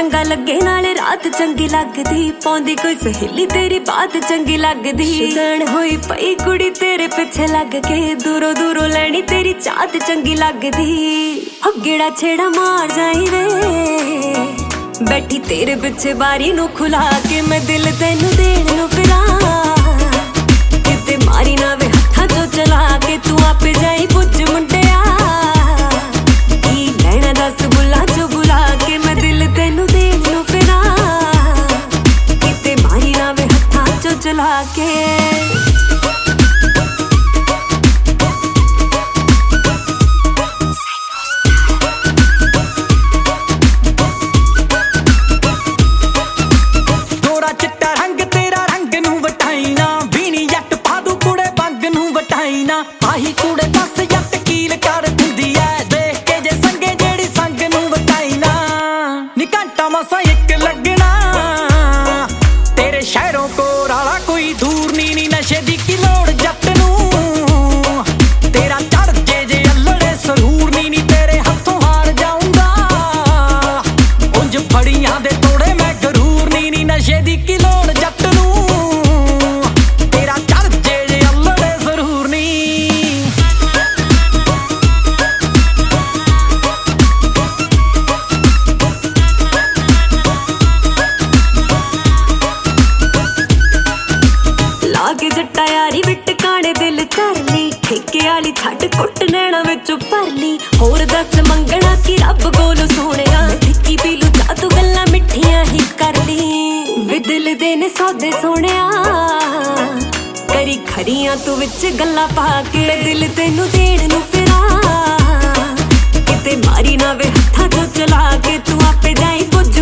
चंगा लगे नाले रात चंगी लगदी पौंदी कोई सहेली तेरी बात चंगी लगदी शुदैन होई पई कुड़ी तेरे पिछे लग के दूरों दूरों लैनी तेरी चात चंगी लगदी हो गेड़ा छेड़ा मार जाई वे बैठी तेरे पिछे बारी नू खुला के मैं दिल तैनू देण नू फिरां किते मारी ना वे हत्थां चों चला के तू आपे जाई पुछ मुंडिया की लैणा दस बुला चो बुला के मैं दिल तैनू देण नू फिरां किते मारी ना वे हत्थां चों चला के आही कूड़े दस जट कील कर दिंदी ऐ देख के जे संगे जेड़ी संग नू वटाई ना नी घंटा मसा एक लगना तेरे शहरों को राला कोई दूर नी नी नशे दी की लोड़ जट नू तेरा चढ़ जे अल्लड़े सरूर नी नी तेरे हथों हार जाऊंगा उंज फड़ियां दे तोड़े मैं गरूर नी नी नशे दी की लोड़ जट नू तेरा चढ़ जे अल्लड़े सरूर नी लागे जट्टा यारी विट काने दिल कर ली ठेके वाली छड्ड कुट नैना विचों भर ली होर दस मंगना कि रब कोलों सोहणिया ठिक्की पी लू जा तू गल्लां मिठियां ही कर ली वे दिल दे ने सौदे सोहणिया करी खरियां तू विच गल्लां पा के दिल तैनू देण नू फिरां किते मारी ना वे हत्थां चों चला के तू आपे जाई पुज